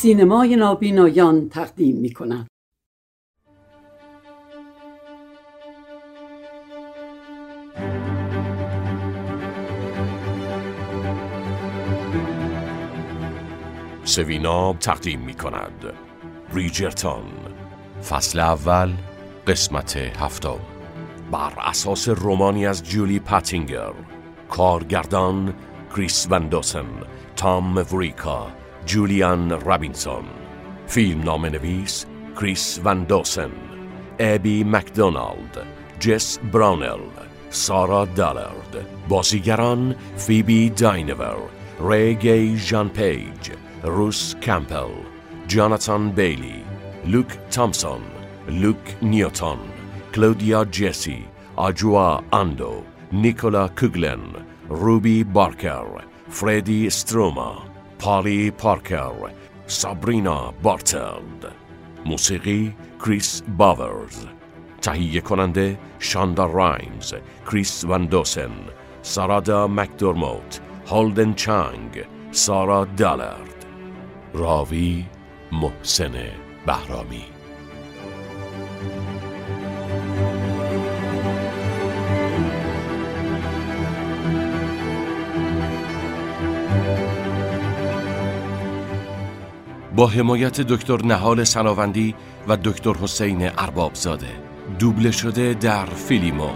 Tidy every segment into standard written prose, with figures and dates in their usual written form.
سینمای نابینایان تقدیم می‌کند. سویناب تقدیم می‌کند بریجرتون، فصل اول، قسمت 7. بر اساس رمانی از جولی پاتینگر. کارگردان کریس وندوسن، تام موریکا، جولیان رابینسون. فیلم نام نویس کریس وندوسن، ابی مکدونالد، جس براونل، سارا دالارد. بازیگران فیبی داینور، ریگی ژان پیج، روس کمپل، جاناتان بیلی، لوک تامسون، لوک نیوتن، کلودیا جسی، آجوا آندو، نیکولا کوگلن، روبی بارکر، فردی استروما، پالی پارکر، سابرینا بارتلد. موسیقی کریس باورز. تهیه کننده شاندا رایمز، کریس وندوسن، سارادا مکدورموت، هولدن چانگ، سارا دالارد. راوی محسن بهرامی. با حمایت دکتر نهال سناوندی و دکتر حسین اربابزاده. دوبله شده در فیلیمو.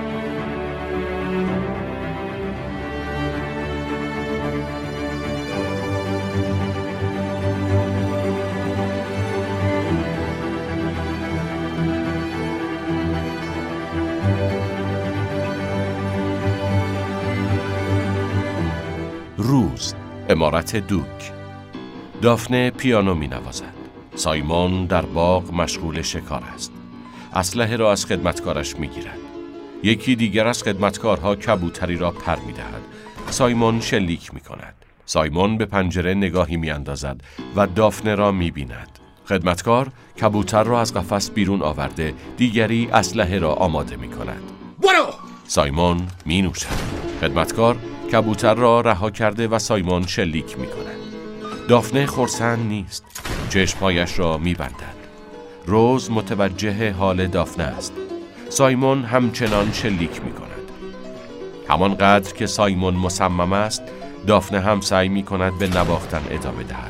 روز، عمارت دوک. دافنه پیانو می نوازد. سایمون در باغ مشغول شکار است. اسلحه را از خدمتکارش می گیرد. یکی دیگر از خدمتکارها کبوتری را پر می دهد. سایمون شلیک می کند. سایمون به پنجره نگاهی می اندازد و دافنه را می بیند. خدمتکار کبوتر را از قفس بیرون آورده، دیگری اسلحه را آماده می کند. سایمون می نوشد. خدمتکار کبوتر را رها کرده و سایمون شلیک می کند. دافنه خرسند نیست. چشمهایش را می بندد. روز متوجه حال دافنه است. سایمون همچنان شلیک می کند. همانقدر که سایمون مصمم است، دافنه هم سعی می کند به نواختن ادامه دهد.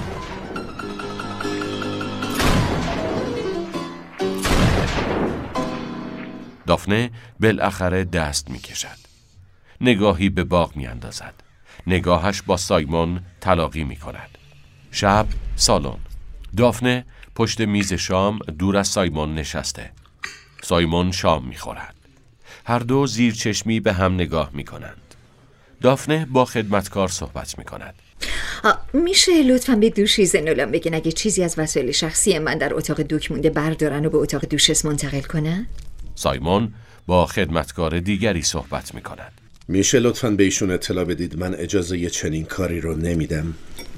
دافنه بالاخره دست می کشد. نگاهی به باغ می اندازد. نگاهش با سایمون تلاقی می کند. شب، سالن. دافنه پشت میز شام دور از سایمون نشسته. سایمون شام می خورد. هر دو زیر چشمی به هم نگاه می کنند. دافنه با خدمتکار صحبت می کند. میشه لطفاً به دوشیز نولان بگین اگه چیزی از وسایل شخصی من در اتاق دوک مونده بردارن و به اتاق دوشس منتقل کنن؟ سایمون با خدمتکار دیگری صحبت می کند. میشه لطفاً به ایشون اطلاع بدید من اجازه یه چنین کاری رو نمیدم.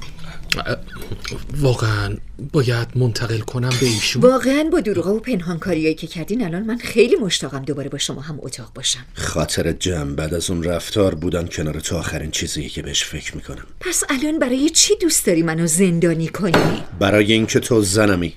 واقعاً باید منتقل کنم به ایشون؟ واقعاً با دروغا و پنهانکاریایی که کردین الان من خیلی مشتاقم دوباره با شما هم اتاق باشم. خاطر جمع بعد از اون رفتار بودن کنار تو آخرین چیزیه که بهش فکر میکنم. پس الان برای چی دوست داری منو زندانی کنی؟ برای اینکه تو زنمی.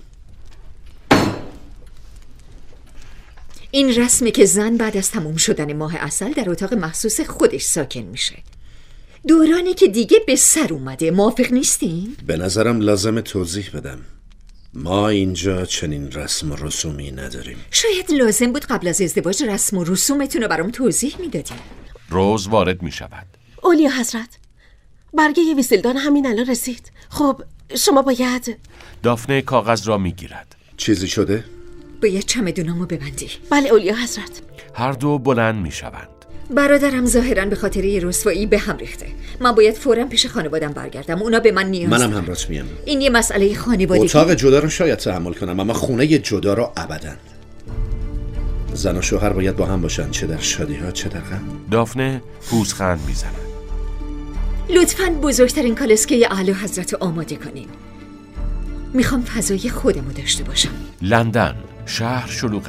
این رسمه که زن بعد از تموم شدن ماه عسل در اتاق مخصوص خودش ساکن میشه. دورانی که دیگه به سر اومده. موافق نیستین؟ به نظرم لازم توضیح بدم. ما اینجا چنین رسم و رسومی نداریم. شاید لازم بود قبل از ازدواج رسم و رسومتون رو برام توضیح میدادین. روز وارد می شود. اولیا حضرت، برگه ویسلدان همین الان رسید. خب شما باید... دافنه کاغذ را می گیرد. چیزی شده؟ باید چمدونامو ببندی. بله اولیا حضرت. هر دو بلند می شوند. برادرم ظاهراً به خاطر یه رسوایی به هم ریخته. من باید فوراً پیش خانوادم برگردم. اونا به من نیاز دارن. منم همراهت میام. این یه مسئله خانوادگی. اتاق جدا رو شاید تحمل کنم اما خونه جدا رو ابداً. زن و شوهر باید با هم باشن، چه در شادی ها چه در غم. دافنه پوزخند میزند. لطفاً بزرگترین کالسکه اعلی حضرت آماده کنین. میخوام فضای خودمو داشته باشم. لندن، شهر شلوغ است.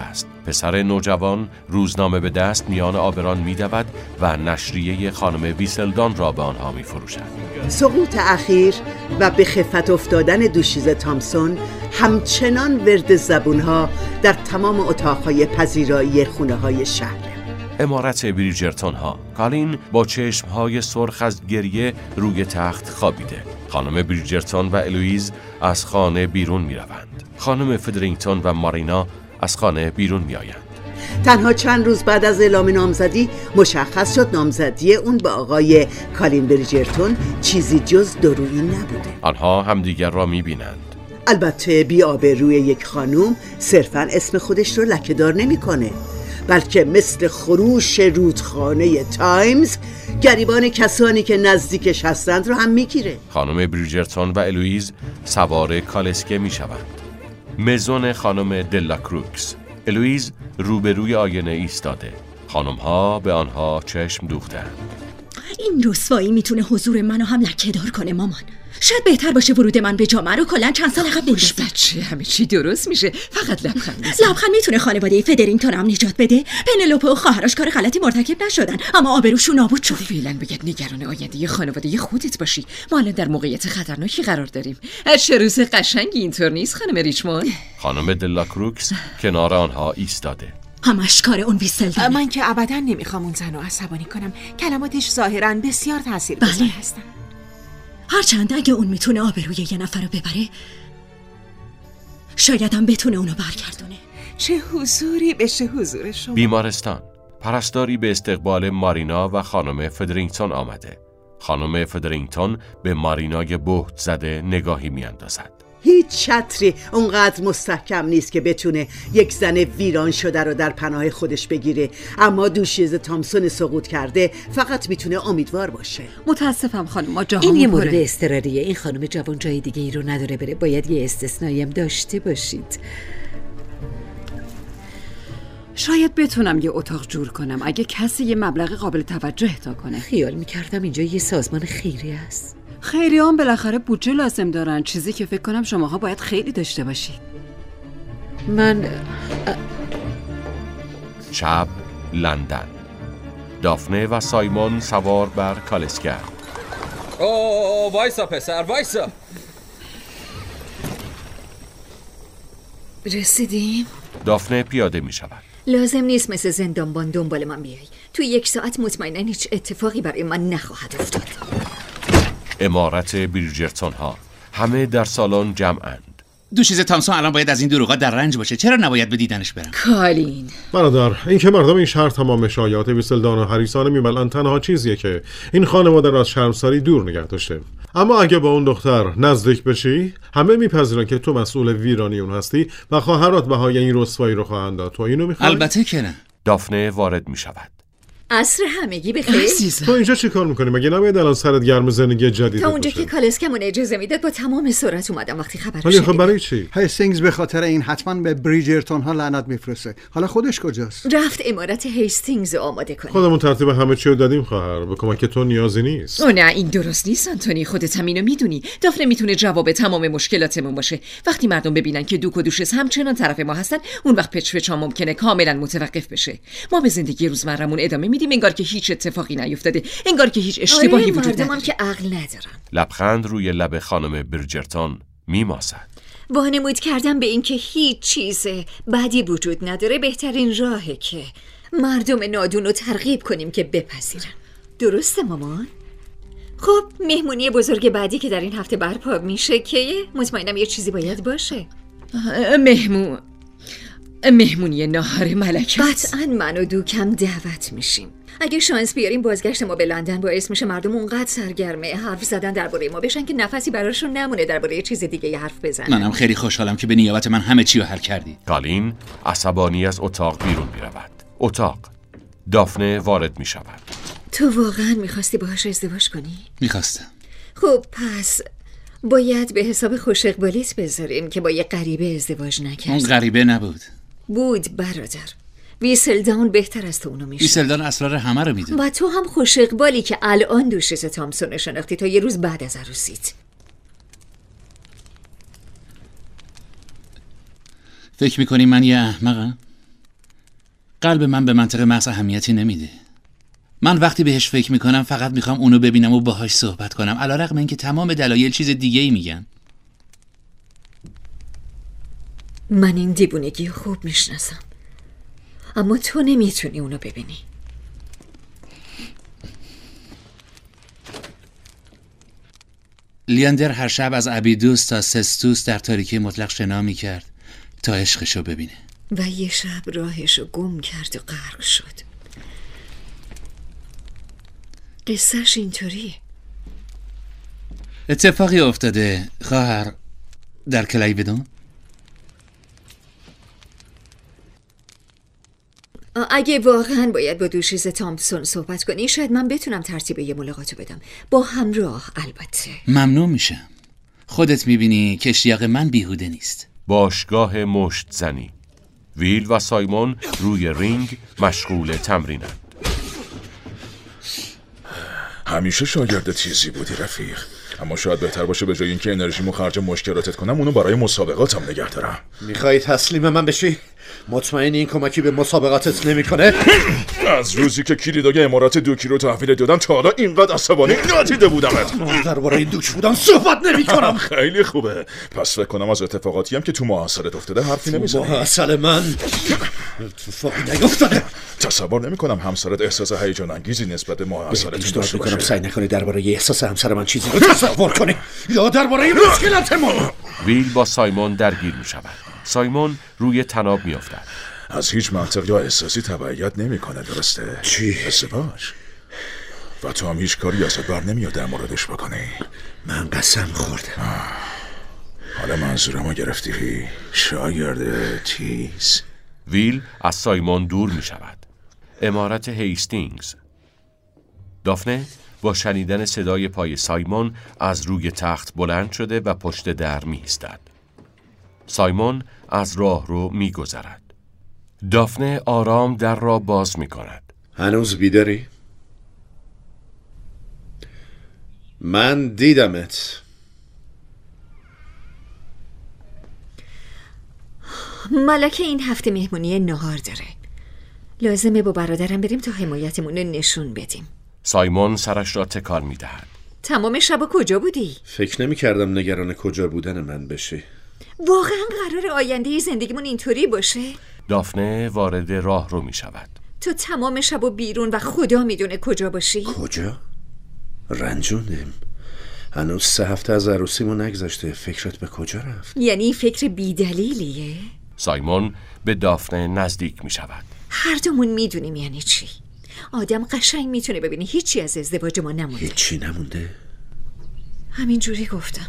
پسر نوجوان روزنامه به دست میان آبران می‌دود و نشریه خانم ویسلدان را به آنها می‌فروشد. سقوط اخیر و به خفت افتادن دوشیز تامسون همچنان ورد زبونها در تمام اتاقهای پذیرایی خونه‌های شهر. عمارت بریجرتون ها. کالین با چشمهای سرخ از گریه روی تخت خوابیده. خانم بریجرتون و الویز از خانه بیرون می روند. خانم فدرینگتون و مارینا از خانه بیرون می آیند. تنها چند روز بعد از اعلام نامزدی مشخص شد نامزدی اون با آقای کالین بریجرتون چیزی جز دورویی نبوده. آنها همدیگر را می بینند. البته بی‌آبروی یک خانوم صرفاً اسم خودش رو لکه‌دار نمی‌کنه، بلکه مثل خروش رودخانه تایمز گریبان کسانی که نزدیکش هستند رو هم میگیره. خانم بریجرتون و الویز سوار کالسکه میشوند. مزون خانم دلاکروکس. الویز روبروی آینه ایستاده. خانم‌ها به آنها چشم دوختند. این رسوایی میتونه حضور منو هم لکه‌دار کنه مامان. شاید بهتر باشه ورود من به جامعه رو کلاً چند سال عقب بندازیم. بچه همه چی درست میشه، فقط لبخند بزن. لبخند میتونه خانواده فدرینگتون هم نجات بده. پنلوپه و خواهرش کار غلطی مرتکب نشدن، اما آبروشون نابود شده. فعلا باید نگران آینده خانواده خودت باشی. ما الان در موقعیت خطرناکی قرار داریم. از چه روز قشنگی اینطور نیست خانم ریچموند؟ خانم دلاکروکس کنار آنها ایستاده. همش کار اون ویسلدانه. من که ابداً نمیخوام اون زن رو عصبانی کنم. کلماتش ظاهراً بسیار تاثیرگذار هستن. هرچند اگه اون میتونه آبروی یه نفر رو ببره، شاید هم بتونه اونو برگردونه. چه حضوری بشه حضور شما. بیمارستان. پرستاری به استقبال مارینا و خانم فدرینگتون آمده. خانم فدرینگتون به مارینای بهت زده نگاهی میاندازد. هیچ چتری اونقدر مستحکم نیست که بتونه یک زن ویران شده رو در پناه خودش بگیره، اما دوشیز تامسون سقوط کرده فقط میتونه امیدوار باشه. متاسفم خانم، ما جاهامون این یه پره. مورد اضطراریه. این خانم جوان جای دیگه ای رو نداره بره. باید یه استثنایی هم داشته باشید. شاید بتونم یه اتاق جور کنم اگه کسی یه مبلغ قابل توجه اهدا کنه. خیال میکردم اینجا یه سازمان خیریه است. خیریان بالاخره بودجه لازم دارن، چیزی که فکر کنم شماها باید خیلی داشته باشید. من شب لندن. دافنه و سایمون سوار بر کالسکه. اوه وایسا پسر وایسا. رسیدیم. دافنه پیاده می شود. لازم نیست مثل زندانبان دنبال من بیای. تو 1 ساعت مطمئنا هیچ اتفاقی برای من نخواهد افتاد. عمارت بریجرتون ها. همه در سالن جمعند. دوشیز تامسون الان باید از این دروغا در رنج باشه. چرا نباید به دیدنش برم؟ کالین برادر، این که مردم این شهر تمام شایعات ویسلدان و هریسان میملن تنها چیزیه که این خانواده را از شرمساری دور نگه داشته. اما اگه با اون دختر نزدیک بشی، همه میپذیرن که تو مسئول ویرانی اون هستی و خواهرات بهای این رسوایی رو خواهند داد. تو اینو میخوای؟ البته که نه. دافنه وارد میشود. عصر همگی بخیر. تو اینجا چی کار میکنی؟ مگه نباید الان سرت گرم زندگی جدید تا اونجا که کالسکمون اجازه میداد با تمام سرعت اومدم. وقتی خبر ولی خب برای چی؟ هیستینگز به خاطر این حتما به بریجرتون ها لعنت میفرسته. حالا خودش کجاست؟ رفت عمارت هیستینگز آماده کنه. خودمون ترتیب همه چی رو دادیم خواهر. به کمک تو نیازی نیست. او نه، این درست نیست آنتونی. خودت هم اینو میدونی. دافنه میتونه جواب تمام مشکلاتمون باشه. وقتی مردم ببینن که دوک و دوشیز همچنان طرف ما هستن، اون وقت پچ‌پچ‌ها ممکنه کاملا متوقف بشه. ما به زندگی روزمرمون ادامه میدیم انگار که هیچ اتفاقی نیفتاده، انگار که هیچ اشتباهی وجود نداره. که عقل ندارن. لبخند روی لب خانم بریجرتون میماسد. وانمود کردم به این که هیچ چیز بدی وجود نداره بهترین راهه که مردم نادون رو ترغیب کنیم که بپذیرن. درسته مامان؟ خب مهمونی بزرگ بعدی که در این هفته برپا میشه که مطمئنم یه چیزی باید باشه. مهمونی ناهار ملکه. قطعا من و دوکم دعوت میشیم. اگه شانس بیاریم بازگشت ما به لندن باعث میشه مردم اونقدر سرگرمه حرف زدن درباره ما بشن که نفسی براشون نمونه درباره چیز دیگه حرف بزنن. منم خیلی خوشحالم که به نیابت من همه چی رو حل کردی. کالین عصبانی از اتاق بیرون میرود. اتاق. دافنه وارد میشود. تو واقعا میخواستی باهاش ازدواج کنی؟ میخواستم. خب پس باید به حساب خوش اقبالیت بذاریم که با یه غریبه ازدواج نکردی. اون غریبه نبود. بود برادر. ویسلدان بهتر از تو اونو میشه. ویسلدان اسرار همه رو میدونه. و تو هم خوش اقبالی که الان دوشیز تامسون شناختی تا یه روز بعد از عروسیت. فکر میکنی من یه احمقم؟ قلب من به منطق محض اهمیتی نمیده. من وقتی بهش فکر میکنم فقط میخوام اونو ببینم و باهاش صحبت کنم، علیرغم اینکه تمام دلایل چیز دیگه ای میگن. من این دیوونگی خوب میشناسم، اما تو نمیتونی اونو ببینی. لیاندر هر شب از ابیدوس تا سستوس در تاریکی مطلق شنا میکرد تا عشقشو ببینه و یه شب راهشو گم کرد و غرق شد. قصهش اینطوریه. اتفاقی افتاده خواهر در کلیودون؟ اگه واقعا باید با دوشیزه تامپسون صحبت کنی شاید من بتونم ترتیب یه ملاقاتو بدم، با همراه البته. ممنون میشم. خودت میبینی که اشتیاق من بیهوده نیست. باشگاه مشت زنی. ویل و سایمون روی رینگ مشغول تمرینند. همیشه شاگرد تیزی بودی رفیق، اما شاید بهتر باشه به جای اینکه انرژیمو خرج مشکلاتت کنم اونو برای مسابقاتم نگه دارم. میخوای تسلیم من بشی؟ مطمئنی این کمکی به مسابقاتت نمیکنه؟ از روزی که کلیدای امارات دوکی رو تحویل دادم تا حالا اینقدر عصبانی ندیده بودمت. درباره دوک بودن صحبت نمیکنم. خیلی خوبه. پس فکر کنم از اتفاقاتی هم که تو محاصرت افتاده حرفی نمیزنی. محاصره من اتفاقی نیفتاده. تصور نمیکنم همسرت احساس هیجان انگیزی نسبت به محاصرتون داشته باشه. سعی نکنی درباره احساس همسر من چیزی رو تصور کنی یا درباره مشکلاتمون. ویل با سایمون درگیر میشود. سایمون روی طناب میافتد. از هیچ منطق یا احساسی تبعیت نمیکنه، درسته؟ چی؟ ازدواج. و تو هم هیچ کاری ازت بر نمیاد در موردش بکنی. من قسم خوردم. حالا منظورمو گرفتی شاگرد تیز. ویل از سایمون دور میشود. امارت هیستینگز. دافنه با شنیدن صدای پای سایمون از روی تخت بلند شده و پشت در میایستد. سایمون از راه رو میگذرد. دافنه آرام در را باز میکند. هنوز بیداری؟ من دیدمت. ملکه این هفته مهمونی نهار داره. لازمه با برادرم بریم تا حمایتمون رو نشون بدیم. سایمون سرش را تکان میدهد. تمام شب کجا بودی؟ فکر نمی کردم نگران کجا بودن من بشی. واقعا قرار آینده زندگیمون اینطوری باشه؟ دافنه وارد راه رو می شود. تو تمام شب و بیرون و خدا میدونه کجا باشی؟ کجا؟ رنجوندیم. هنوز 3 هفته از عروسیمون نگذشته. فکرت به کجا رفت؟ یعنی فکر بیدلیلیه؟ سایمون به دافنه نزدیک می شود. هر دومون میدونیم یعنی چی. آدم قشنگ میتونه ببینی هیچی از ازدواج ما نمونده. هیچی نمونده؟ همینجوری گفتم.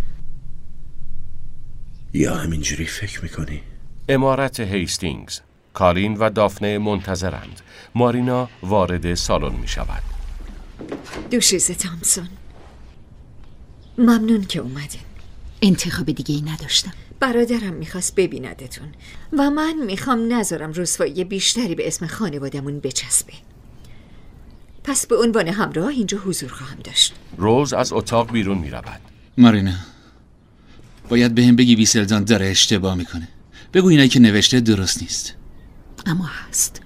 یا همینجوری فکر میکنی؟ امارت هیستینگز. کالین و دافنه منتظرند. مارینا وارد سالن می شود. دوشیزه تامپسون، ممنون که اومدین. انتخاب دیگه ای نداشتم. برادرم میخواست ببیندتون و من میخوام نذارم رسوایی بیشتری به اسم خانوادمون بچسبه. پس به عنوان همراه اینجا حضور خواهم داشت. روز از اتاق بیرون می رود. مارینا، باید به هم بگی ویسلدان داره اشتباه میکنه. بگو اینایی که نوشته درست نیست. اما هست.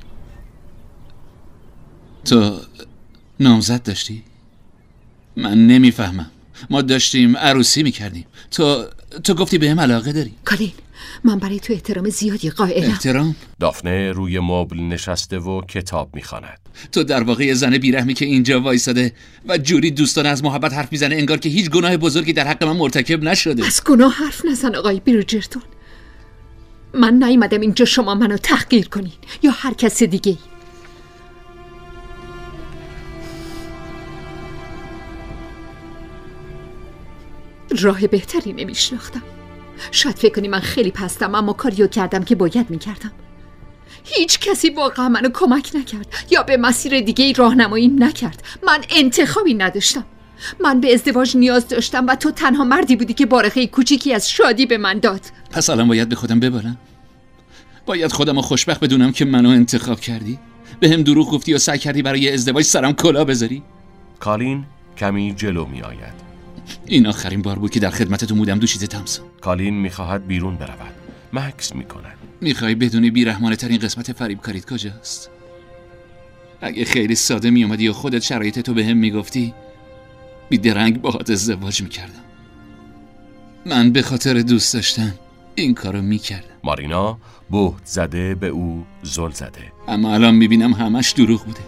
تو نامزد داشتی؟ من نمیفهمم. ما داشتیم عروسی میکردیم. تو گفتی به هم علاقه داری. کالین، من برای تو احترام زیادی قائلم. احترام؟ دافنه روی مبل نشسته و کتاب میخواند. تو در واقع یه زن بیرحمی که اینجا وایساده و جوری دوستانه از محبت حرف میزنه انگار که هیچ گناه بزرگی در حق من مرتکب نشده. از گناه حرف نزن آقای بریجرتون. من نیومدم اینجا شما منو تحقیر کنین یا هر کس دیگه. راه بهتری نمیشناختم. شاید فکر کنی من خیلی پستم، اما کاریو کردم که باید میکردم. هیچ کسی واقعا منو کمک نکرد یا به مسیر دیگه راهنمایی نکرد. من انتخابی نداشتم. من به ازدواج نیاز داشتم و تو تنها مردی بودی که بارقه کوچیکی از شادی به من داد. پس الان باید به خودم ببالم؟ باید خودم رو خوشبخت بدونم که منو انتخاب کردی؟ به هم دروغ گفتی و سعی کردی برای ازدواج سرم کلاه بذاری؟ کالین کمی جلو می آید. این آخرین بار بود که در خدمتتون بودم دوشیزه تامپسون. کالین میخواهد بیرون برود. مکس میکند. میخوای بدونی بیرحمانه ترین قسمت فریب کاریت کجاست؟ اگه خیلی ساده میومدی و خودت شرایط تو به هم میگفتی، بیدرنگ باهات ازدواج میکردم. من به خاطر دوست داشتن این کارو میکردم. مارینا بهت زده به او زل زده، اما الان میبینم همش دروغ بوده.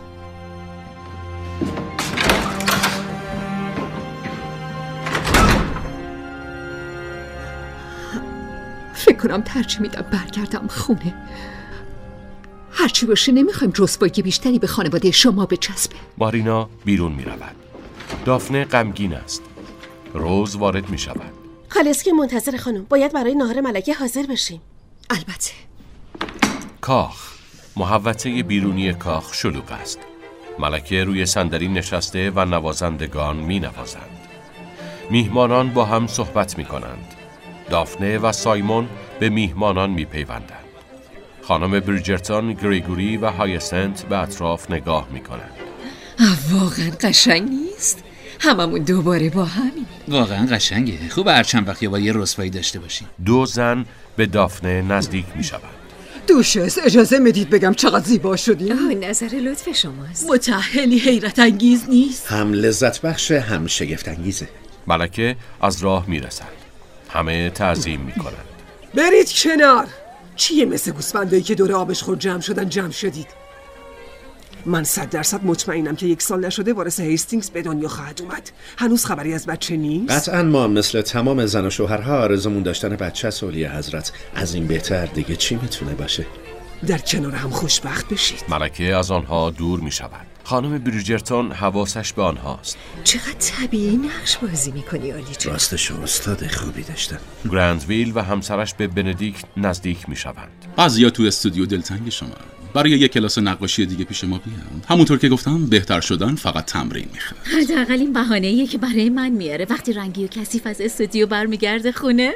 فکر کنم ترجیح میدم برگردم خونه. هرچی باشه نمیخوایم رسوایی بیشتری به خانواده شما بچسبه. مارینا بیرون میرود. دافنه غمگین است. روز وارد میشود. خالص منتظر خانم، باید برای ناهار ملکه حاضر بشیم. البته. کاخ، محوطه بیرونی کاخ شلوغ است. ملکه روی صندلی نشسته و نوازندگان می نوازند. میهمانان با هم صحبت می کنند. دافنه و سایمون به میهمانان می پیوندند. خانم بریجرتون، گریگوری و هایسنت به اطراف نگاه می کنند. واقعا قشنگ نیست؟ هممون دوباره با همین. واقعا قشنگه. خوبه هر چند وقت یه رسوایی داشته باشیم. دو زن به دافنه نزدیک می شوند. دوشس اجازه میدید بگم چقدر زیبا شدیم؟ نظر لطف شماست. متأهلی حیرت انگیز نیست؟ هم لذت بخش هم شگفت انگیزه. ملکه از راه می رسند. همه تعظیم می کنند. برید کنار. چیه مثل گوسفندایی که دور آبش خور جمع شدن جمع شدید؟ من 100% مطمئنم که 1 سال نشده وارث هیستینگز به دنیا خواهد اومد. هنوز خبری از بچه نیست؟ قطعا ما مثل تمام زن و شوهرها آرزومون داشتن بچه است. اولیه حضرت، از این بهتر دیگه چی میتونه باشه؟ در کنار هم خوشبخت بشید. ملکه از آنها دور می شود. خانم بریجرتون حواسش به آنهاست. چقدر طبیعی نقش بازی میکنی آلی جان. راستش استاد خوبی داشتن. گرندویل و همسرش به بندیکت نزدیک می شوند. قضیه تو استودیو دلتنگ شما. برای یک کلاس نقاشی دیگه پیش ما بیان. همونطور که گفتم بهتر شدن فقط تمرین میخواد. حداقل این بهانه‌ایه که برای من میاره وقتی رنگی و کثیف از استودیو برمیگرده خونه.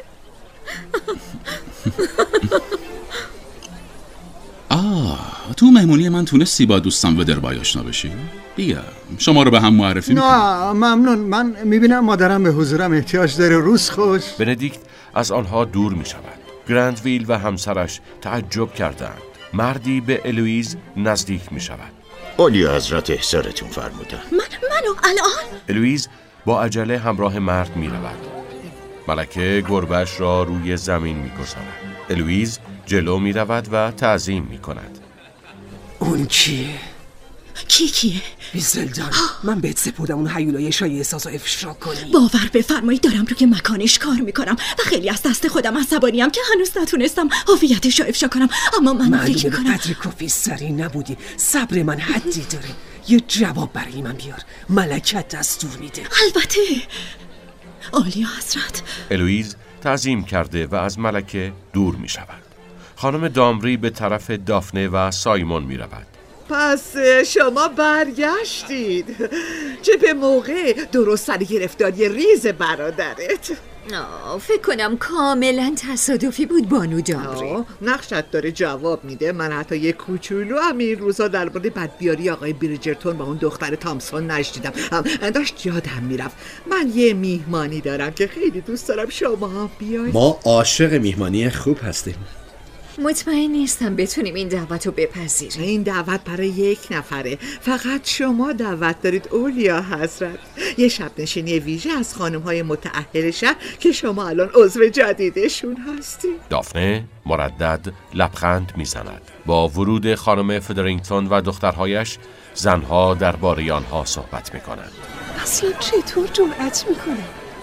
تو مهمونی من تونستی با دوستم ودربای آشنا بشی؟ بیا شما رو به هم معرفی میکنم. نه ممنون، من میبینم مادرم به حضورم احتیاج داره. روز خوش. بندیکت از آنها دور می شود. گرندویل و همسرش تعجب کردند. مردی به الویز نزدیک می شود. اولیه حضرت احضارتون فرمودن. منو الان؟ الویز با عجله همراه مرد می رود. ملکه گربه‌اش را روی زمین می گذارد. الویز جلو می رود و تعظیم می کند. اون کیه؟ کیه؟ ویزلدان. من بهت سپردم اون هیولای شایع احساس و افشا کنی. باور بفرمایید دارم روی مکانش کار میکنم و خیلی از دست خودم عصبانیم که هنوز نتونستم هویتش رو افشا کنم. اما من فکر میکنم قدر کافی سریع نبودی. صبر من حدی داره. یه جواب برای من بیار. ملکت دستور میده. البته عالی حضرت. الویز تعظیم کرده و از ملکه دور می شود. خانم دامری به طرف دافنه و سایمون می رود. پس شما برگشتید. چه به موقع، درست سر گرفتاری ریز برادرت. فکر کنم کاملا تصادفی بود بانو دامری. نقشت داره جواب میده. من حتی یه کوچولو هم این روزا در مورد بدبیاری آقای بریجرتون با اون دختر تامسون نشدیدم. داشت یادم میرفت. من یه میهمانی دارم که خیلی دوست دارم شما هم بیاید. ما عاشق میهمانی خوب هستیم. مطمئن نیستم بتونیم این دعوت رو بپذیریم. این دعوت برای 1 نفره. فقط شما دعوت دارید اولیا حضرت. یه شب نشینی ویژه از خانم‌های متأهل شهر که شما الان عضو جدیدشون هستید. دافنه مردد لبخند میزند. با ورود خانم فدرینگتون و دخترهایش زنها درباره آنها صحبت میکنند. اصلا چطور جرأت میکنه؟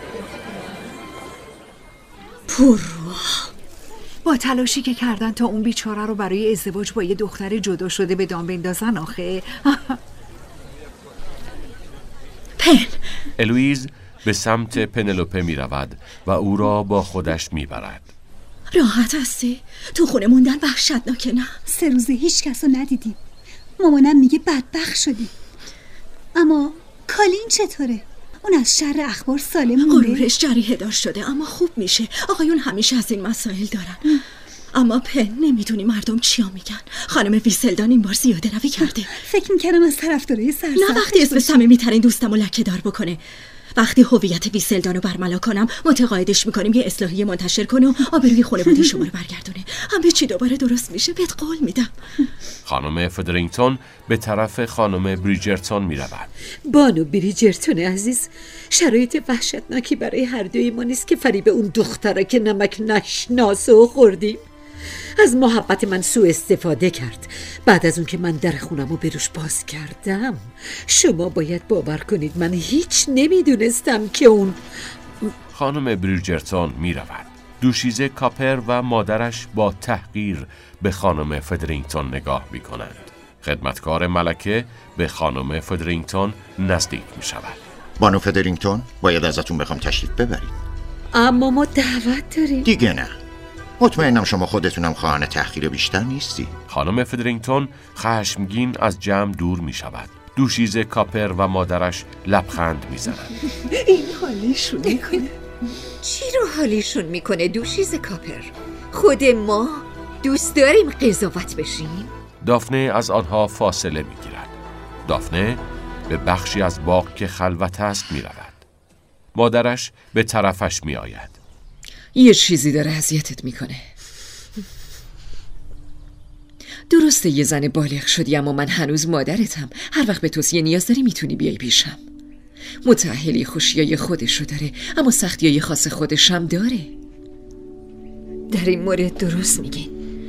با تلاشی که کردن تا اون بیچاره رو برای ازدواج با یه دختر جدا شده به دام بندازن آخه. پن. الویز به سمت پنلوپه می رود و او را با خودش می برد. راحت هستی؟ تو خونه موندن وحشتناکه نه؟ 3 روزه هیچ کس رو ندیدیم. مامانم میگه بدبخت شدیم. اما کالین چطوره؟ اون از شر اخبار سالم مونده؟ غرورش جریحه دار شده اما خوب میشه. آقایون همیشه از این مسائل دارن. اما پن نمیدونی مردم چیا میگن. خانم ویسلدان این بار زیاده روی کرده. فکر میکردم از طرفدارای سرسخت نه وقتی اسم صمیمی‌ترین دوستمو لکه‌دار بکنه. وقتی هویت ویسلدان رو برملا کنم متقاعدش میکنیم یه اصلاحیه منتشر کنه و آبروی خانواده شما رو برگردونه. همه چی دوباره درست میشه، بهت قول میدم. خانم فدرینگتون به طرف خانم بریجرتون میرود. بانو بریجرتون عزیز، شرایط وحشتناکی برای هر دوی ما نیست که فریب اون دختره که نمک نشناسه و خوردیم. از محبت من سوء استفاده کرد. بعد از اون که من در خونمو به روش باز کردم، شما باید باور کنید من هیچ نمیدونستم که اون. خانم بریجرتون می رود. دوشیزه کاپر و مادرش با تحقیر به خانم فدرینگتون نگاه می کنند. خدمتکار ملکه به خانم فدرینگتون نزدیک می شود. بانو فدرینگتون، باید ازتون بخوام تشریف ببرید. اما ما دعوت داریم. دیگه نه. مطمئنم شما خودتونم خواهان تحقیر بیشتر نیستی. خانم فدرینگتون خشمگین از جمع دور می شود. دوشیزه کاپر و مادرش لبخند می زنند. این حالیشون میکنه. چی رو حالیشون میکنه دوشیزه کاپر؟ خود ما دوست داریم قضاوت بشیم؟ دافنه از آنها فاصله می گیرد. دافنه به بخشی از باغ که خلوت است می رود. مادرش به طرفش می آید. یه چیزی داره اذیتت میکنه. درسته یه زن بالغ شدی، اما من هنوز مادرتم. هر وقت به توصیه نیاز داری میتونی بیای پیشم. متأهلی خوشیای خودشو داره، اما سختیای خاص خودشم داره. در این مورد درست میگی.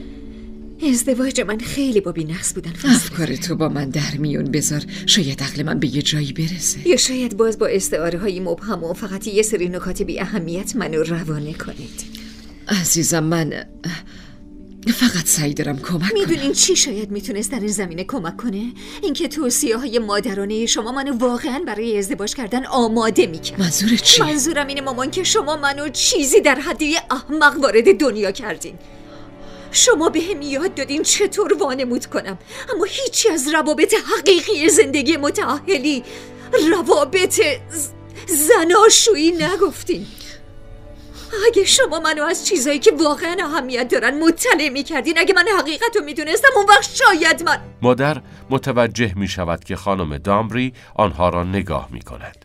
ازدواج من خیلی با بی‌نقص بودن. افکار تو با من در میون بذار، شاید عقل من به یه جایی برسه. یا شاید باز با استعاره های مبهم و فقط یه سری نکات بی اهمیت منو روانه کنید. عزیزم، من فقط سعی دارم کمک کنم. میدونین چی شاید میتونست در این زمینه کمک کنه؟ اینکه توصیه های مادرانه شما منو واقعا برای ازدواج کردن آماده میکرد. منظور چی؟ منظورم اینه مامان که شما منو چیزی در حد یه احمق وارد دنیا کردین. شما به هم یاد دادین چطور وانمود کنم، اما هیچی از روابط حقیقی زندگی متأهلی، روابط زناشویی نگفتین. اگه شما منو از چیزایی که واقعا اهمیت دارن مطلع میکردین، اگه من حقیقت رو میدونستم، اون وقت شاید من. مادر متوجه میشود که خانم دامبری آنها را نگاه میکند.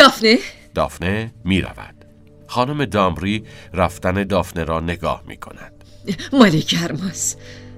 دافنه میرود. خانم دامبری رفتن دافنه را نگاه میکند. مال گرماست،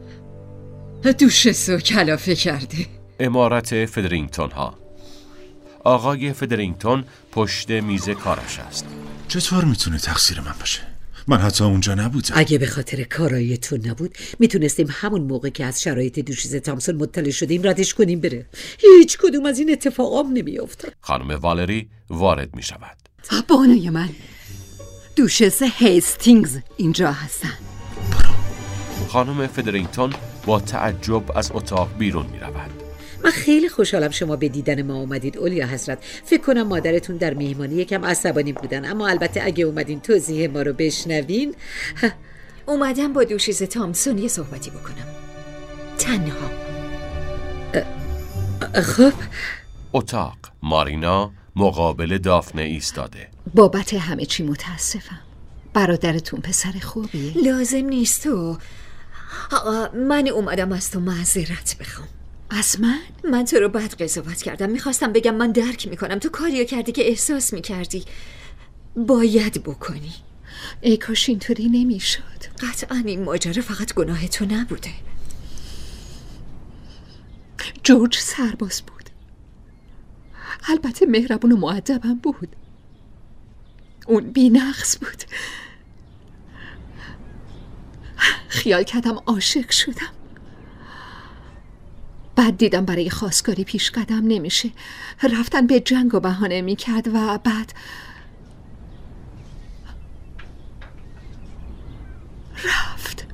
دوشش رو کلافه کرده. عمارت فدرینگتون ها. آقای فدرینگتون پشت میز کارش است. چطور میتونه تقصیر من باشه؟ من حتی اونجا نبودم. اگه به خاطر کارایی تو نبود میتونستیم همون موقع که از شرایط دوشیزه تامسون مطلع شدیم ردش کنیم بره. هیچ کدوم از این اتفاقام نمیافتاد. خانم والری وارد میشود. بانوی من، دوشیزه هیستینگز اینجا هستن. خانم فدرینگتون با تعجب از اتاق بیرون می رود. من خیلی خوشحالم شما به دیدن ما اومدید اولیا حضرت. فکر کنم مادرتون در میهمانی یکم عصبانی بودن، اما البته اگه اومدین توضیح ما رو بشنوین. اومدم با دوشیزه تامسون یه صحبتی بکنم، تنها. خب. اتاق. مارینا مقابل دافنه ایستاده. بابت همه چی متاسفم. برادرتون پسر خوبیه. لازم نیست تو. من اومدم از تو معذرت بخوام. از من؟ من تو رو بد قضاوت کردم. میخواستم بگم من درک میکنم تو کاریو کردی که احساس میکردی باید بکنی. ای کاش اینطوری نمیشد. قطعا این ماجرا فقط گناه تو نبوده. جورج سرباز بود، البته مهربون و مؤدبم بود. اون بی‌نقص بود. خیال کردم عاشق شدم، بعد دیدم برای خواستگاری پیش قدم نمیشه. رفتن به جنگ و بهانه میکرد و بعد رفت.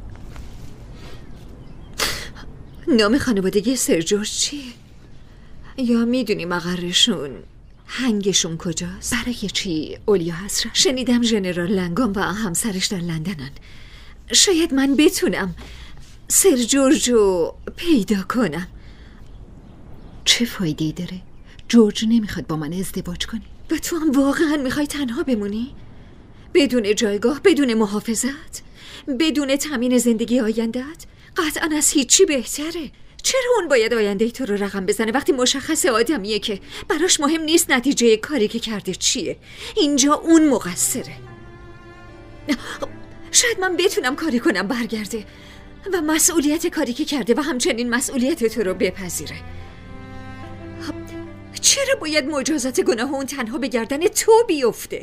نام خانوادگی سر جورج چیه؟ یا میدونی مقرشون، هنگشون کجاست؟ برای چی اولیا حضرت؟ شنیدم ژنرال لنگام و همسرش در لندنن. شاید من بتونم سر جورج رو پیدا کنم. چه فایده‌ای داره؟ جورج نمیخواد با من ازدواج کنی. و تو هم واقعا میخوای تنها بمونی؟ بدون جایگاه، بدون محافظت، بدون تامین زندگی آینده‌ات؟ قطعا از هیچی بهتره. چرا اون باید آینده تو رو رقم بزنه وقتی مشخص آدمیه که براش مهم نیست نتیجه کاری که کرده چیه؟ اینجا اون مقصره. شاید من بتونم کاری کنم برگرده و مسئولیت کاری که کرده و همچنین مسئولیت تو رو بپذیره. چرا باید مجازات گناه اون تنها به گردن تو بیفته؟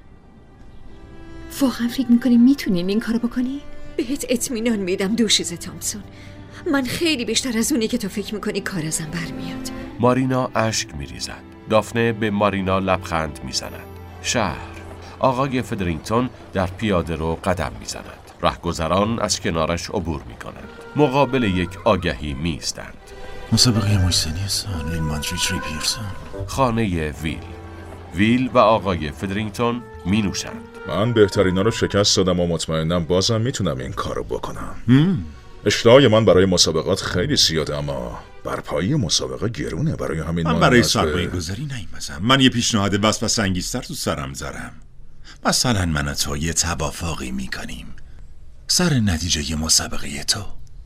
واقعا فکر میکنی میتونین این کارو بکنی؟ بهت اطمینان میدم دوشیزه تامسون، من خیلی بیشتر از اونی که تو فکر میکنی کار ازم برمیاد. مارینا اشک میریزد. دافنه به مارینا لبخند میزند. شهر. آقای فدرینگتون در پیاده رو قدم میزند. رهگذران از کنارش عبور میکنند. مقابل یک آگهی میستند. مسابقه موشسنی سال مانتریچ ریپیرسون. خانه ویل و آقای فدرینگتون می نوشند. من بهترینا رو شکست دادم و مطمئنم بازم میتونم این کارو بکنم. اشتهای من برای مسابقات خیلی زیاده، اما برپایی مسابقه گرونه. برای همین من برای سرمایه گذاری نیومدم. من یه پیشنهاد وسوسه انگیزتر تو سرم دارم. مثلا من و تو یه توافقی میکنیم سر نتیجه مسابقه تو.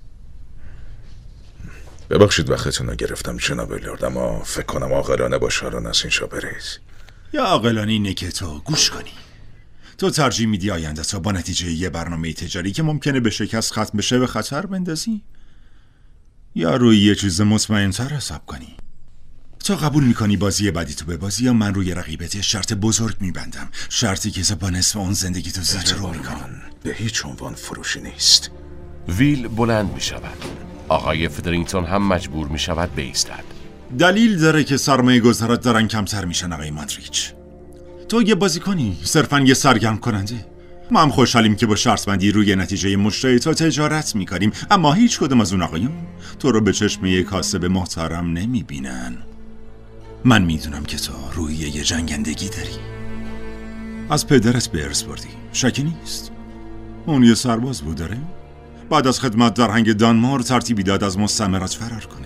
ببخشید وقتتون رو گرفتم جناب الیارد، اما فکر کنم عاقلانه باشه الان از اینجا برید. یا عاقلانه اینه که تو گوش کنی. تو ترجیح میدی آینده تو با نتیجه یه برنامه تجاری که ممکنه به شکست ختم بشه به خطر بندازی، یا روی یه چیز مطمئن‌تر حساب کنی؟ تو قبول میکنی بازی بعدی تو ببازی، یا من روی رقیبت شرط بزرگ میبندم، شرطی که تو با نصف اون زندگی تو زیر رو میکنی؟ به هیچ عنوان فروشی نیست. ویل بلند میشود. آقای فدرینگتون هم مجبور میشود بایستد. دلیل داره که سرمایه گذارات دارن کمتر میشن آقای مانتریچ. تو یه بازیکنی، صرفاً یه سرگرم کننده. ما هم خوشحالیم که با شرط بندی روی نتیجه مشتری تو تجارت میکنیم، اما هیچ کدوم از اون آقایون تو رو به چشم یک کاسب محترم نمیبینن. من میدونم که تو روی یه جنگندگی داری. از پدرت به ارث بردی، شکی نیست. اون یه سرباز بود داره؟ بعد از خدمت در هنگ دانمار ترتیبی داد از مستعمرات فرار کنه.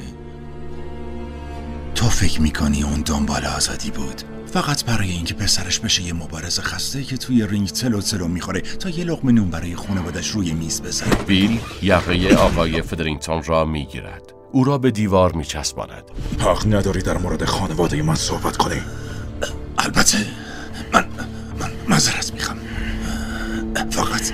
تو فکر میکنی اون دنبال آزادی بود فقط برای اینکه پسرش بشه یه مبارز خسته که توی رینگ تلو میخوره تا یه لقمه نون برای خانوادش روی میز بذاره؟ ویل یقه آقای فدرینگتون را میگیرد. او را به دیوار میچسباند. حق نداری در مورد خانواده من صحبت کنی. البته من معذرت میخوام. فقط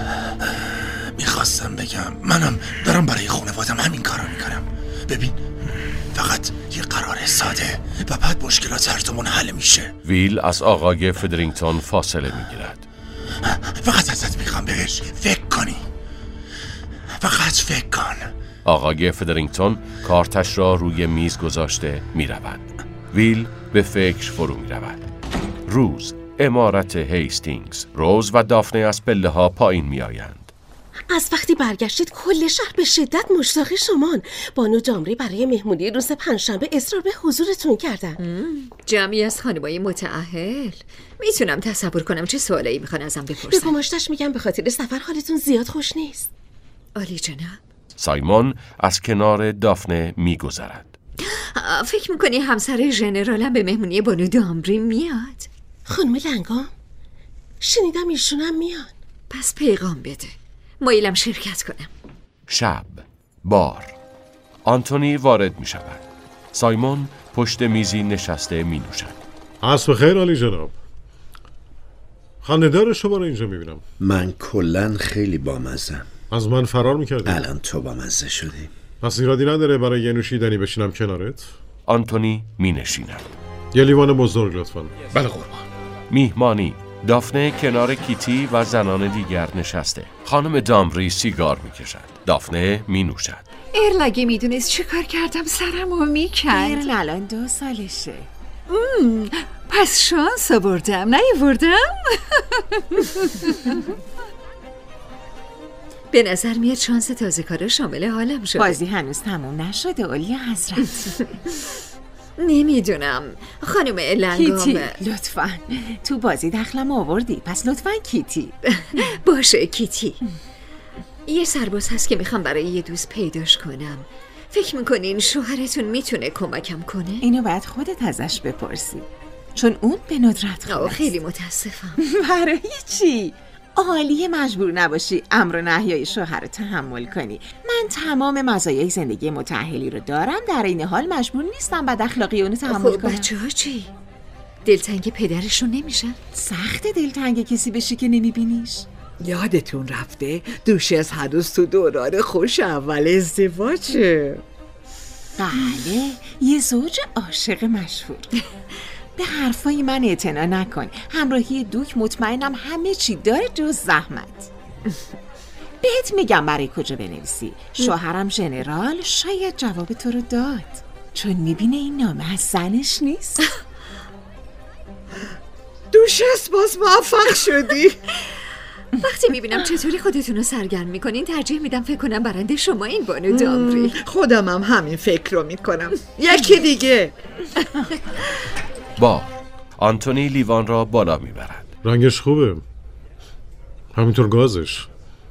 میخواستم بگم منم دارم برای خانوادم همین کارو میکنم. ببین، فقط یه قرار ساده و بعد مشکلات هرتمون حل میشه. ویل از آقای فدرینگتون فاصله میگیرد. فقط ازت میخوام بهش فکر کنی. فقط فکر کن. آقای فدرینگتون کارتش را روی میز گذاشته میرود. ویل به فکر فرو میرود. روز، عمارت هیستینگز. روز و دافنه از پله ها پایین میآیند. از وقتی برگشتید کل شهر به شدت مشتاق شمان. بانو دامری برای مهمونی روز پنجشنبه اصرار به حضورتون کردن. جمعی از خانمای متأهل. میتونم تصور کنم چه سوالایی میخوان ازم بپرسن. به گماشتش میگم به خاطر سفر حالتون زیاد خوش نیست. عالی جناب. سایمون از کنار دافنه میگذرد. فکر میکنی همسر ژنرالم به مهمونی بانو دامری میاد؟ خانم لنگام، شنیدم ایشونم میان. پس پیغام بده، مایلم شرکت کنم. شب، بار. آنتونی وارد می شود. سایمون پشت میزی نشسته می نوشد. عصر خیر عالی جناب. خانه‌دار شما رو اینجا می بینم. من کلن خیلی بامزم. از من فرار میکردی؟ الان تو بامزه شدی. پس ایرادی نداره برای یه نوشیدنی بشینم کنارت؟ آنتونی می نشیند. یه لیوان بزرگ لطفا. بله قربان. میهمانی. دافنه کنار کیتی و زنان دیگر نشسته. خانم دامری سیگار میکشد. دافنه می نوشد. ارل اگه میدونست چه کار کردم سرمو میکند. ارل الان 2 سالشه. پس شانس آوردم نیاوردم. به نظر میاد شانس تازه کارا شامل حالم شده. بازی هنوز تموم نشده اولیه حضرت. نمیدونم خانم لنگام. کیتی لطفاً تو بازی دخلم آوردی، پس لطفاً کیتی. باشه کیتی. یه سرباز هست که میخوام برای یه دوست پیداش کنم. فکر میکنین شوهرتون میتونه کمکم کنه؟ اینو باید خودت ازش بپرسی، چون اون به ندرت خواست. خیلی متاسفم. برای چی؟ عالیه مجبور نباشی امر و نهیای شوهر رو تحمل کنی. من تمام مزایای زندگی متأهلی رو دارم، در این حال مجبور نیستم بد اخلاقیانه تحمل کنم. بچه‌ها چی؟ دلتنگ پدرشون نمیشن؟ سخت دلتنگ کسی بشی که نمیبینیش. یادتون رفته دوشس هنوز تو دوران خوش اول ازدواجه. بله، یه زوج عاشق مشهور. به حرفای من اعتنا نکن. همراهی دوک مطمئنم همه چی داره جز زحمت. بهت میگم برای کجا بنویسی. شوهرم ژنرال شاید جواب تو رو داد، چون میبینه این نامه از زنش نیست. دوشس باز موفق شدی. وقتی میبینم چطوری خودتون رو سرگرم میکنین ترجیح میدم فکر کنم برنده شما این بانو دامری. خودم هم همین فکر رو میکنم. یکی دیگه. آنتونی لیوان را بالا میبرد. رنگش خوبه، همینطور گازش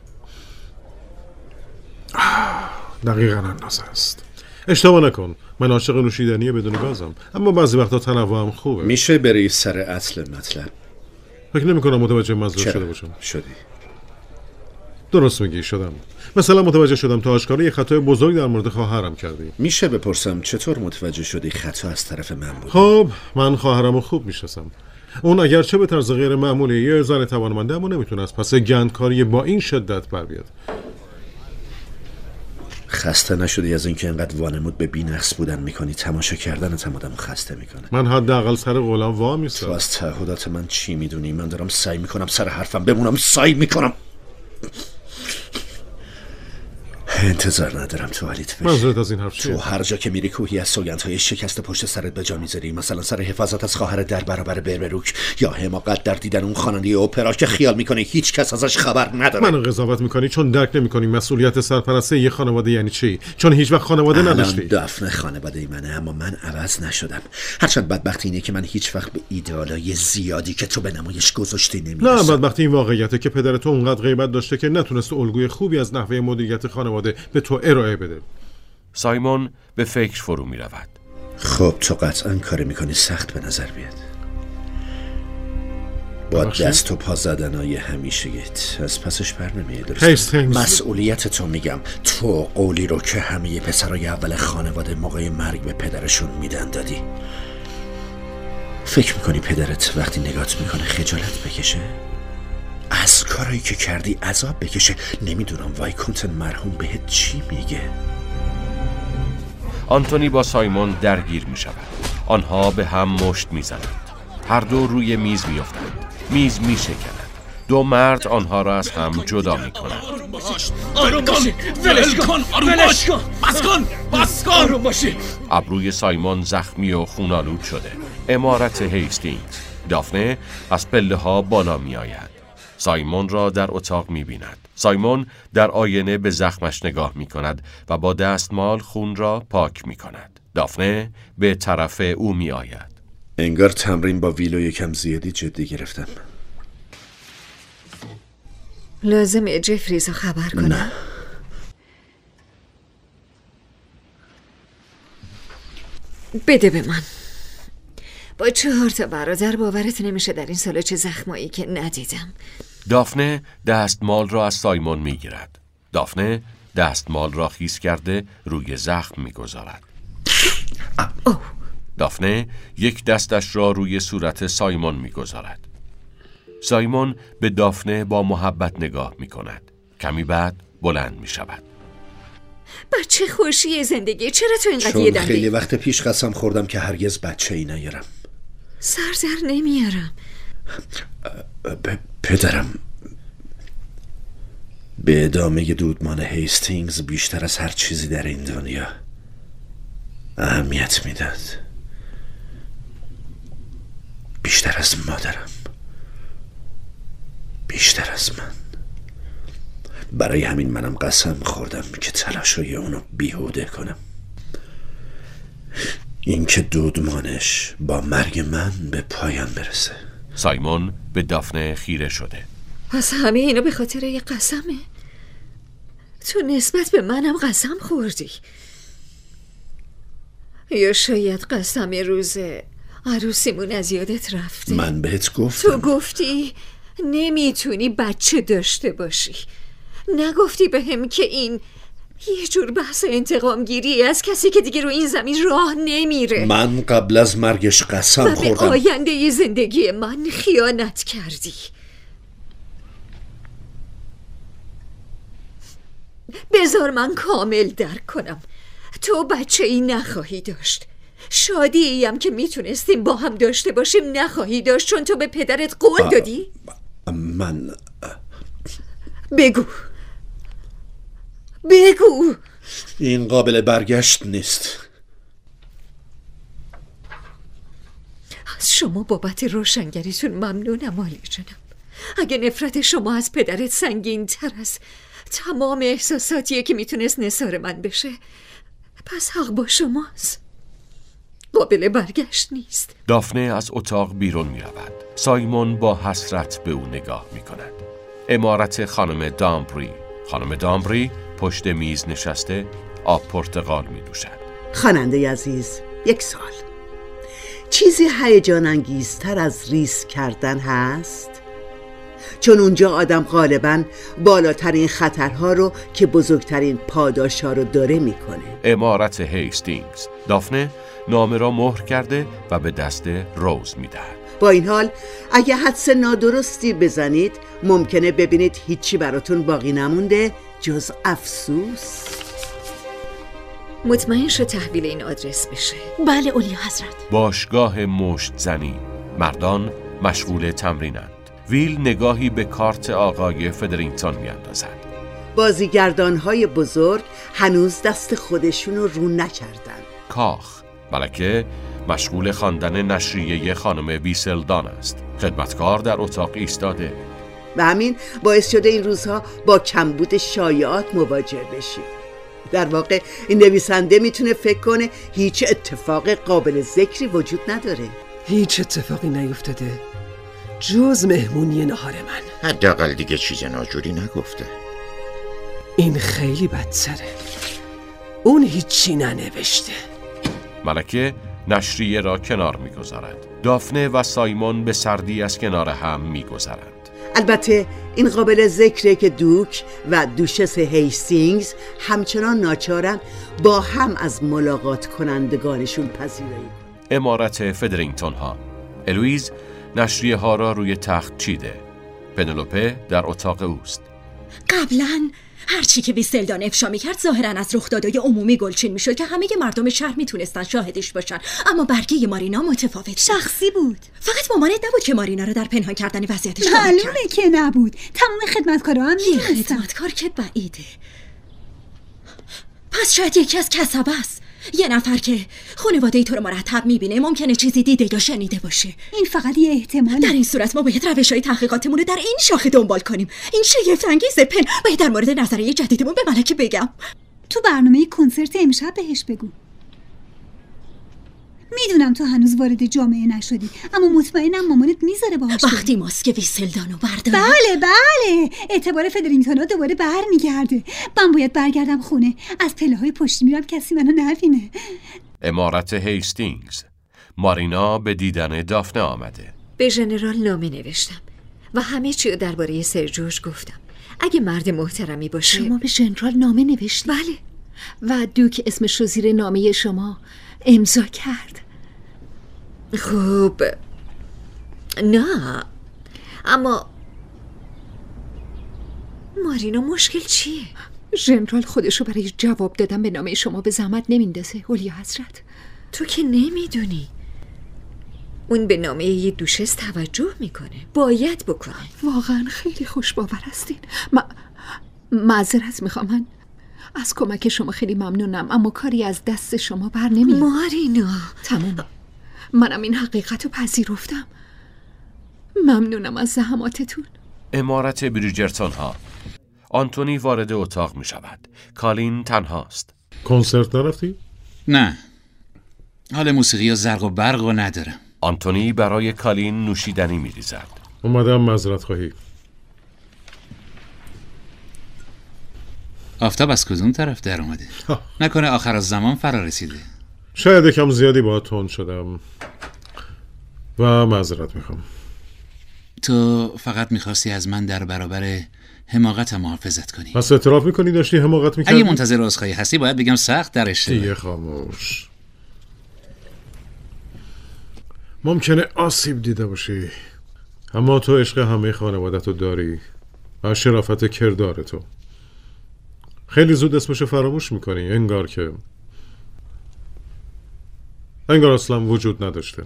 دقیقاً اندازه است. اشتباه نکن، من عاشق نوشیدنی بدون گازم، اما بعضی وقتا تنوع هم خوبه. میشه بری سر اصل مطلب؟ فکر نمی کنم متوجه مزرعه شده باشم. شدی. درست میگی، شدم. مثلا متوجه شدم تا آشکارا یه خطای بزرگ در مورد خواهرم کردی. میشه بپرسم چطور متوجه شدی خطا از طرف من بود؟ خب من خواهرمو خوب میشناسم. اون اگرچه به طرز غیر معمولی یه زن توانمنده، اما نمیتونه از پس گندکاری با این شدت بر بیاد. خسته نشدی از اینکه اینقدر وانمود به بی‌نقص بودن میکنی؟ تماشا کردنت هم آدمو خسته میکنه. من حداقل سر قولم وامیستم. تو از تعهدات من چی میدونی؟ من دارم سعی میکنم سر حرفم بمونم، سعی میکنم. انتظار ندارم تو حالیت بشی. منظورت از این حرف چیه؟ تو هر جا که میری کوهی از سوگندهای شکست پشت سرت به جا میذاری، مثلا سر حفاظت از خواهر در برابر بربروک، یا حماقت در دیدن اون خواننده اپرا که خیال میکنه هیچ کس ازش خبر نداره. منو قضاوت میکنی چون درک نمیکنی مسئولیت سرپرستی یه خانواده یعنی چی؟ چون هیچ وقت خانواده نداشتی. دافنه خانواده منه، اما من عوض نشدم. هرچند بدبختی اینه که من هیچ وقت به ایدئالای زیادی که تو به نمایش گذاشتی نمیرسم. نه، بدبختی این واقعیته که پدر تو اونقدر غیبت داشته که نتونست الگوی خوبی از نحوه مدیریت خانواده به تو ارائه بده. سایمون به فکر فرو می رود. خب تو قطعا کاری میکنی سخت به نظر بیاد. با دست و پا زدنای همیشگیت از پسش بر نمیای، درست؟ مسئولیت تو میگم. تو قولی رو که همه پسرای اول خانواده موقع مرگ به پدرشون میدن دادی. فکر میکنی پدرت وقتی نگات میکنه خجالت بکشه؟ از کارایی که کردی عذاب بکشه؟ نمیدونم وایکونتن مرحوم بهت چی میگه. آنتونی با سایمون درگیر می شود. آنها به هم مشت می زنند. هر دو روی میز می افتند. میز می شکند. دو مرد آنها را از هم جدا می کنند. آروم باشی، ولش کن، آروم باش، بس کن، آروم باشی. ابروی سایمون زخمی و خونالود شده. عمارت هیستینگز. دافنه از پله ها بالا می آید. سایمون را در اتاق می بیند. سایمون در آینه به زخمش نگاه می کند و با دستمال خون را پاک می کند. دافنه به طرف او می آید. انگار تمرین با ویلو یکم زیادی جدی گرفتم. لازمه جفریز رو خبر کنم؟ نه. بده به من. با 4 تا برادر باورت نمیشه در این سال چه زخمایی که ندیدم. دافنه دستمال را از سایمون می گیرد. دافنه دستمال را خیس کرده روی زخم می گذارد. دافنه یک دستش را روی صورت سایمون می گذارد. سایمون به دافنه با محبت نگاه می کند. کمی بعد بلند می شود. بچه خوشی زندگی، چرا تو اینقدر چون یدندی؟ خیلی وقت پیش قسم خوردم که هرگز بچه ای نیارم. سر در نمیارم. پدرم به ادامه دودمان هیستینگز بیشتر از هر چیزی در این دنیا اهمیت میداد. بیشتر از مادرم، بیشتر از من. برای همین منم قسم خوردم که تلاشای اونو بیهوده کنم. اینکه دودمانش با مرگ من به پایان برسه. سایمون به دافنه خیره شده. پس همه اینو به خاطر یه قسمه؟ تو نسبت به منم قسم خوردی؟ یا شاید قسم روز عروسیمون از یادت رفته؟ من بهت گفتم. تو گفتی نمیتونی بچه داشته باشی. نگفتی به هم که این یه جور بحث انتقام گیری از کسی که دیگه رو این زمین راه نمیره. من قبل از مرگش قسم خوردم به آینده زندگی من خیانت کردی. بذار من کامل درک کنم. تو بچه ای نخواهی داشت. شادی ایم که میتونستیم با هم داشته باشیم نخواهی داشت چون تو به پدرت قول دادی؟ من بگو این قابل برگشت نیست. از شما بابت روشنگریتون ممنونم عالی جناب. اگه نفرت شما از پدرت سنگین تر از تمام احساساتیه که میتونست نثار من بشه، پس حق با شماست. قابل برگشت نیست. دافنه از اتاق بیرون می رود. سایمون با حسرت به او نگاه می کند. عمارت خانم دامبری. خانم دامبری پشت میز نشسته آب پرتقال می نوشد. خواننده عزیز، یک سال چیزی هیجان انگیزتر از ریسک کردن هست؟ چون اونجا آدم غالباً بالاترین خطرها رو که بزرگترین پاداشها رو داره میکنه. عمارت هیستینگز. دافنه نامه را مهر کرده و به دست روز میدهد. با این حال اگه حدس نادرستی بزنید ممکنه ببینید هیچی براتون باقی نمونده جز افسوس. مطمئن شو تحویل این آدرس بشه. بله اولیا حضرت. باشگاه مشت زنی. مردان مشغول تمرینند. ویل نگاهی به کارت آقای فدرینگتون میاندازد. بازیگردانهای بزرگ هنوز دست خودشون رو نکردن. کاخ. ملکه مشغول خواندن نشریه خانم ویسلدان است. خدمتکار در اتاق ایستاده. و همین باعث شده این روزها با کمبود شایعات مواجه بشیم. در واقع این نویسنده میتونه فکر کنه هیچ اتفاق قابل ذکری وجود نداره. هیچ اتفاقی نیفتاده جز مهمونی نهار من. حداقل دیگه چیز ناجوری نگفته. این خیلی بدتره. اون هیچی ننوشته. ملکه نشریه را کنار میگذارد. دافنه و سایمون به سردی از کنار هم میگذرند. البته این قابل ذکره که دوک و دوشس هیستینگز همچنان ناچارن با هم از ملاقات کنندگانشون پذیرایی کنند. عمارت فدرینگتون ها. الویز نشریه ها را روی تخت چیده. پنلوپه در اتاق اوست. قبلاً هر چی که ویسلدان افشا می‌کرد ظاهراً از رخدادهای عمومی گلچین می‌شد که همه مردم شهر میتونستن شاهدش باشن، اما برگه مارینا متفاوت شخصی بود. فقط مامانت نبود که مارینا رو در پنهان کردن وضعیتش کمک کرد. معلومه که نبود. تمام خدمتکارا هم می‌دونستن. خدمتکار که بعیده. پس شاید یکی از کسبه است. یه نفر که خانواده تو رو مرتب میبینه ممکنه چیزی دیده یا شنیده باشه. این فقط یه احتمال. در این صورت ما باید روش‌های تحقیقاتمون رو در این شاخه دنبال کنیم. این شگفت انگیزه. پن باید در مورد نظریه جدیدمون به ملکه بگم. تو برنامه کنسرت امشب بهش بگو. میدونم تو هنوز وارد جامعه نشدی، اما مطمئنم مامانت میذاره باهاش. وقتی ماسک ویسلدانو برداره. بله اعتبار فدرینگتونا دوباره برمیگرده. من باید برگردم خونه. از پله‌های پشتی میرم کسی منو نبینه. عمارت هیستینگز. مارینا به دیدن دافنه آمده. به ژنرال نامه نوشتم و همه چی رو درباره سر جورج گفتم. اگه مرد محترمی باشه. شما به ژنرال نامه نوشتی؟ بله. و دوک اسمش رو زیر نامه شما امضا کرد؟ خوب نه، اما مارینا مشکل چیه؟ ژنرال خودشو برای جواب دادن به نامه شما به زحمت نمیندازه اولیا حضرت. تو که نمیدونی اون به نامه یه دوشس توجه میکنه، باید بکنه. واقعا خیلی خوش باور هستین. معذرت میخوام، من از کمک شما خیلی ممنونم، اما کاری از دست شما بر نمیاد. مارینا تمام. منم این حقیقت رو پذیرفتم. ممنونم از زحماتتون. عمارت بریجرتون ها. آنتونی وارد اتاق می شود. کالین تنهاست. کنسرت نرفتی؟ نه، حال موسیقی یا زرق و برق رو ندارم. آنتونی برای کالین نوشیدنی می ریزد. اومدم معذرت خواهی. آفتاب از کدوم طرف در اومده؟ نکنه آخر از زمان فرا رسیده؟ شاید یکم زیادی باهات تند شدم و معذرت میخوام. تو فقط میخواستی از من در برابر حماقتم محافظت کنی. پس اعتراف میکنی داشتی حماقت میکردی؟ اگه منتظر عذرخواهی هستی باید بگم سخت درشه. دیگه خاموش. ممکنه آسیب دیده باشی، اما تو عشق همه خانوادتو داری و شرافت کردارتو. خیلی زود اسمشو فراموش میکنی، انگار اصلا وجود نداشته.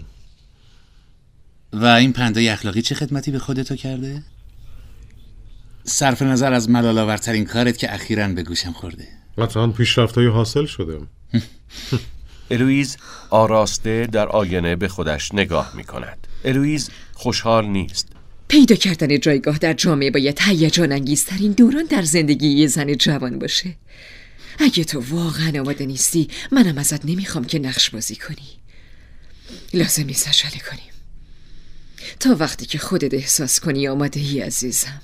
و این پندای اخلاقی چه خدمتی به خودتو کرده؟ صرف نظر از ملال‌آورترین کارت که اخیراً به گوشم خورده. قطعاً پیشرفت‌های حاصل شده. الویز آراسته در آینه به خودش نگاه میکند. الویز خوشحال نیست. پیدا کردن جایگاه در جامعه باید هیجان انگیزترین دوران در زندگی یه زن جوان باشه. اگه تو واقعا آماده نیستی، منم ازت نمیخوام که نقش بازی کنی. لازم نیست عجله کنیم. تا وقتی که خودت احساس کنی آماده ای عزیزم.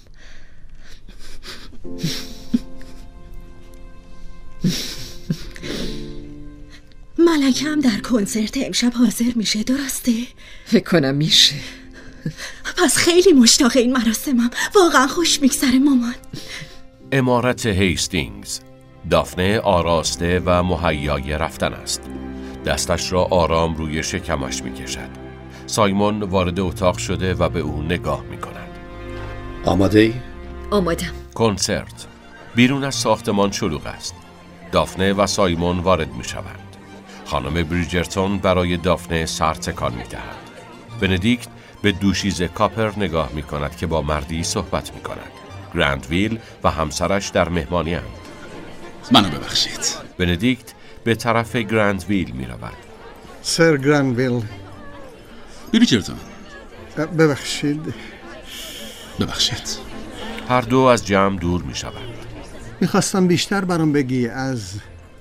ملکه هم در کنسرت امشب حاضر میشه، درسته؟ فکر کنم میشه. پس خیلی مشتاق این مراسمم. واقعا خوش میگذره مامان. عمارت هیستینگز. دافنه آراسته و مهیای رفتن است. دستش را آرام روی شکمش میکشد. سایمون وارد اتاق شده و به او نگاه میکند. آماده ای؟ آمادم. کنسرت. بیرون از ساختمان شلوغ است. دافنه و سایمون وارد میشوند. خانم بریجرتون برای دافنه سر تکان میدهد. بندیکت به دوشیزه کاپر نگاه میکند که با مردی صحبت میکند. گرندویل و همسرش در مهمانی اند. منو ببخشید. بندیکت به طرف گرندویل میرود. سر گرندویل. بریجرتون. ببخشید. هر دو از جمع دور میشوند. میخواستم بیشتر برام بگی از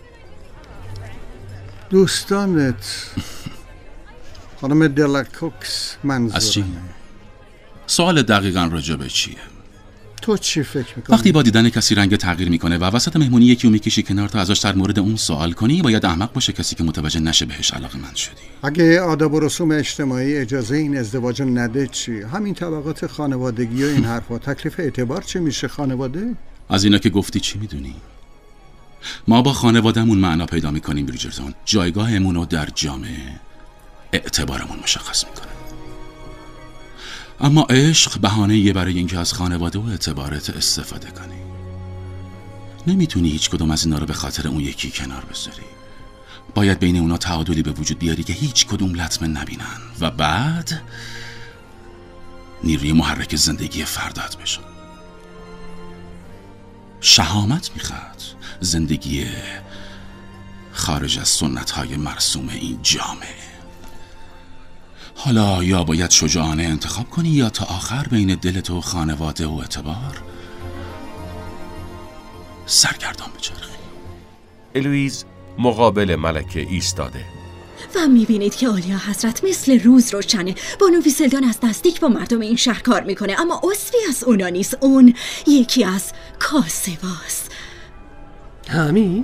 دوستانت. خانم دلاکوکس منظورم. از چی؟ سوال دقیقاً راجع به چیه؟ تو چی فکر میکنی؟ وقتی با دیدن کسی رنگ تغییر میکنه و وسط مهمونی یکی رو میکشی کنار تا ازش در مورد اون سوال کنی، باید احمق باشه کسی که متوجه نشه بهش علاقه‌مند شدی. اگه آداب و رسوم اجتماعی اجازه این ازدواج نده چی؟ همین طبقات خانوادگی و این حرفا، تکلیف اعتبار چی میشه خانواده؟ از اینا که گفتی چی میدونی؟ ما با خانوادهمون معنا پیدا میکنیم بریجرتون. جایگاهمون رو در جامعه، اعتبارمون مشخص میکنه. اما عشق بهانه‌ایه برای اینکه از خانواده و اعتبارت استفاده کنی. نمیتونی هیچ کدوم از اینا رو به خاطر اون یکی کنار بذاری. باید بین اونا تعادلی به وجود بیاری که هیچ کدوم لطمه نبینن و بعد نیروی محرک زندگی فردات بشن. شهامت میخواد زندگی خارج از سنت‌های مرسوم این جامعه. حالا یا باید شجاعانه انتخاب کنی یا تا آخر بین دلت و خانواده و اعتبار سرگردان بچرخی. الویز مقابل ملکه ایستاده و میبینید که عالیا حضرت مثل روز روشنه. بانو ویسلدان از نزدیک با مردم این شهر کار میکنه، اما عضوی از اونا نیست. اون یکی از کاسواست. همین؟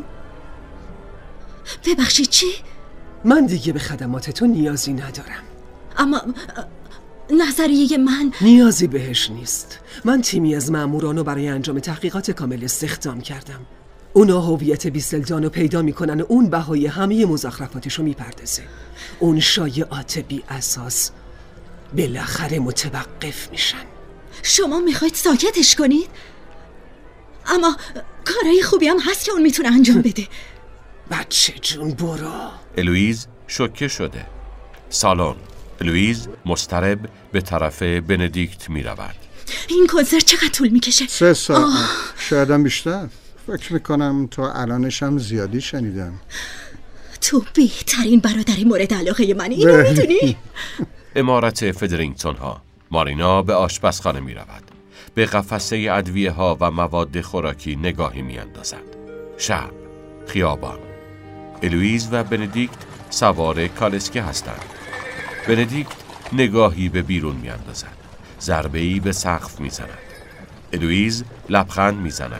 ببخشید چی؟ من دیگه به خدماتتون نیازی ندارم. اما نظریه من نیازی بهش نیست. من تیمی از مامورانو برای انجام تحقیقات کامل استخدام کردم. اونا هویت ویسلدانو پیدا میکنن و اون بهای همه مزخرفاتشو میپردازه. اون شایعات بی اساس بالاخره متوقف میشن. شما میخواید ساکتش کنید؟ اما کارهای خوبی هم هست که اون میتونه انجام بده. بچه جون برو. الویز شوکه شده. سالن. الویز مضطرب به طرف بندیکت می رود. این کنسرت چقدر طول میکشه؟ 3 ساعت. شایدم بیشتر. فکر میکنم تا الانش هم زیادی شنیدم. تو بهترین برادری مورد علاقه من، اینو میدونی؟ عمارت فدرینگتون ها. مارینا به آشپزخانه می رود. به قفسه ادویه ها و مواد خوراکی نگاهی می اندازد. شب. خیابان. الویز و بندیکت سوار کالسکه هستند. بندیکت نگاهی به بیرون می اندازد. ضربه‌ای به سقف می زند. الویز لبخند می زند.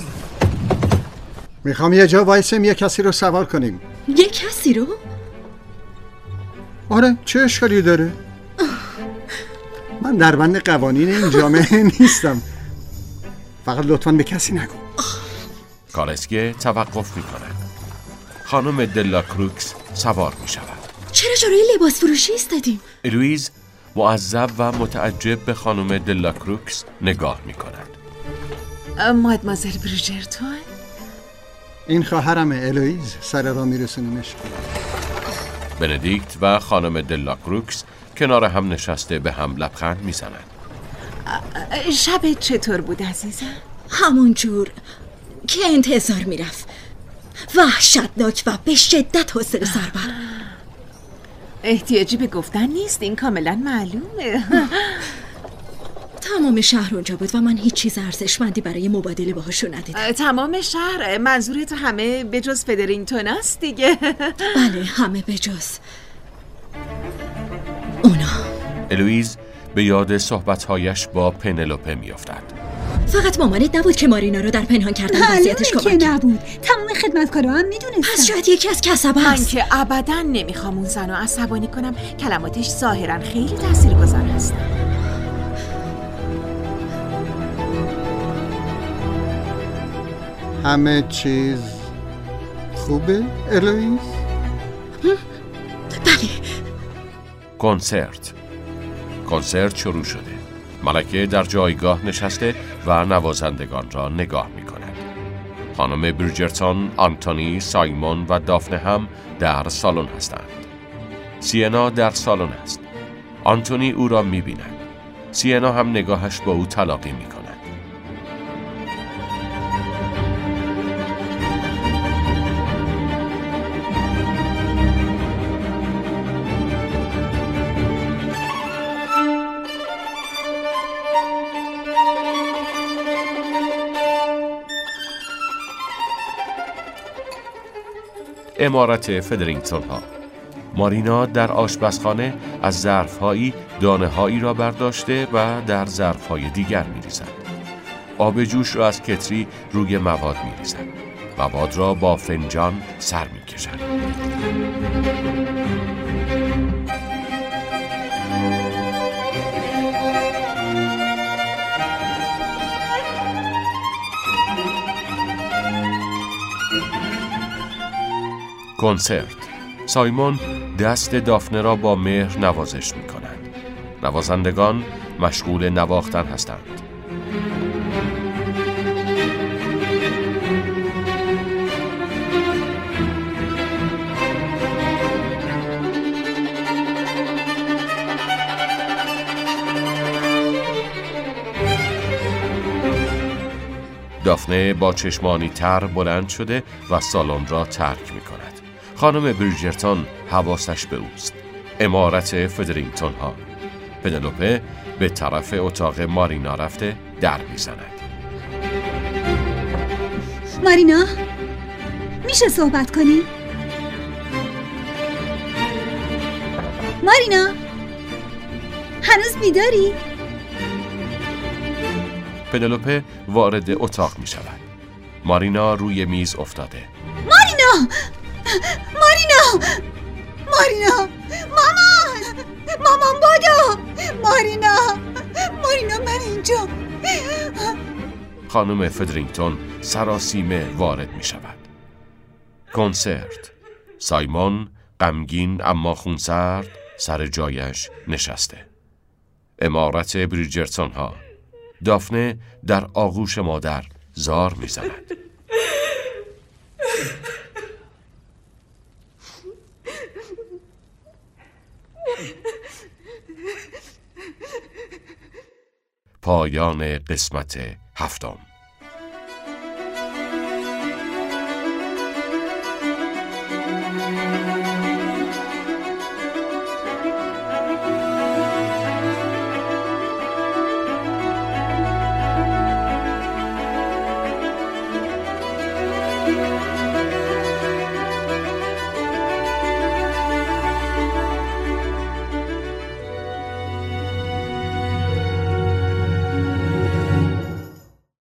میخوام یه جا وایسیم یه کسی رو سوار کنیم. یه کسی رو؟ آره، چه اشکالی داره؟ من من در بند قوانین این جامعه نیستم. فقط لطفاً به کسی نگو. کالسکه توقف می کند. خانم دلاکروکس سوار می شود. چرا جلوی لباس فروشی ایستادیم؟ الویز معذب و متعجب به خانم دلاکروکس نگاه می کند. مادمازل بریجرتون؟ این خواهرمه الویز، سر راه میرسونیمش. بندیکت و خانم دلاکروکس کنار هم نشسته به هم لبخند میزنند. شبت چطور بود عزیزم؟ همون جور که انتظار میرفت، وحشتناک و به شدت حوصله سربر. احتیاجی به گفتن نیست، این کاملا معلومه. تمام شهر اونجا بود و من هیچ چیز ارزشمندی برای مبادله باهاشون ندیدم. تمام شهر؟ منظورت همه به جز فدرینگتون است دیگه؟ بله، همه به جز اونا. الویز به یاد صحبت‌هایش با پنلوپه میافتد. فقط مامانت نبود که مارینا رو در پنهان کردن وضعیتش کمک که نبود. تمام خدمتکارا هم میدونستن. پس شاید یکی از کسبه من هست. که ابداً نمیخوام اون زن رو عصبانی کنم. کلماتش ظاهراً خیلی تاثیرگذار هستن. همه چیز خوبه الویز؟ بله. کنسرت شروع شده. ملکه در جایگاه نشسته و نوازندگان را نگاه می کند. خانم بریجرتون، آنتونی، سایمون و دافنه هم در سالن هستند. سینا در سالن است. آنتونی او را می بیند. سینا هم نگاهش با او تلاقی می کند. عمارت فدرینگتون ها. مارینا در آشپزخانه از ظرف‌هایی دانه‌هایی را برداشته و در ظرف‌های دیگر می‌ریزد. آب جوش را از کتری روی مواد می‌ریزد. مواد را با فنجان سر می‌کشد. کنسرت. سایمون دست دافنه را با مهر نوازش می کند. نوازندگان مشغول نواختن هستند. دافنه با چشمانی تر بلند شده و سالن را ترک می کند. خانم بریجرتون حواسش به اوست. عمارت فدرینگتون ها. پنلوپه به طرف اتاق مارینا رفته در میزند. مارینا، میشه صحبت کنی؟ مارینا، هنوز بیداری؟ پنلوپه وارد اتاق می شود. مارینا روی میز افتاده. مارینا! مامان بادو! مارینا من اینجا. خانم فدرینگتون سراسیمه وارد می شود. کنسرت. سایمون غمگین اما خونسرد سر جایش نشسته. عمارت بریجرتون ها. دافنه در آغوش مادر زار می زند. پایان قسمت 7.